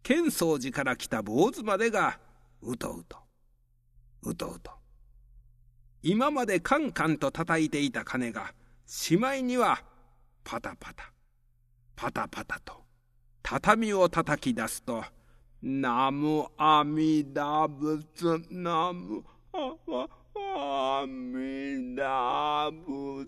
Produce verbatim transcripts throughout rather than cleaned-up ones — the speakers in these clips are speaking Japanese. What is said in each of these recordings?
建宗寺から来た坊主までがうとうとうとうと、今までカンカンと叩いていた鐘がしまいにはパタパタパタパタと畳を叩き出すと、ナムアミダ仏、ナムアミダ仏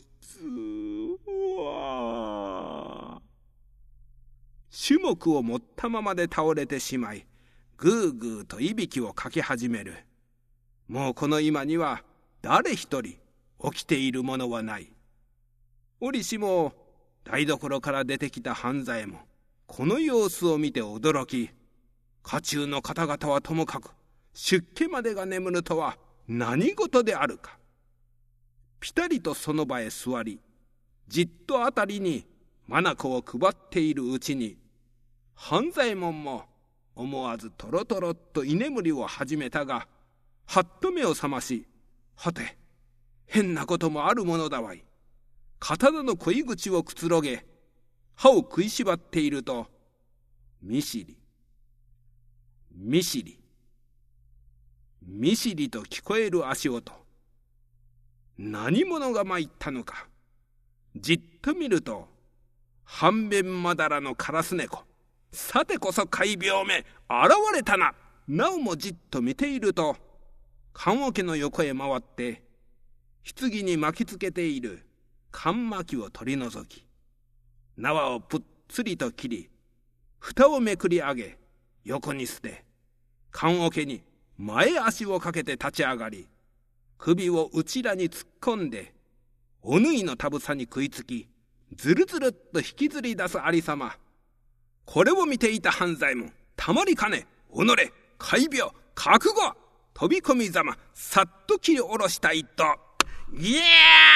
は、種目を持ったままで倒れてしまい、ぐーぐーといびきをかき始める。もうこの今には誰一人起きているものはない。折しも台所から出てきた半左衛門、この様子を見て驚き、家中の方々はともかく出家までが眠るとは何事であるか。ぴたりとその場へ座り、じっとあたりに眼を配っているうちに、半左衛門も思わずとろとろっと居眠りを始めたが、はっと目を覚まし、はて変なこともあるものだわい。刀の恋口をくつろげ、歯を食いしばっていると、みしりみしりみしりと聞こえる足音。何者が参ったのか。じっと見ると、半弁まだらのカラス猫。さてこそ怪病め、現れたな。なおもじっと見ていると、棺桶の横へ回って棺に巻きつけている棺巻きを取り除き、縄をぷっつりと切り、蓋をめくり上げ横に捨て、棺桶に前足をかけて立ち上がり、首を内らに突っ込んでお縫いのたぶさに食いつき、ずるずるっと引きずり出すありさま。これを見ていた半左衛門、たまりかね、己怪病覚悟、飛び込みざまさっと切り下ろした一刀。いやー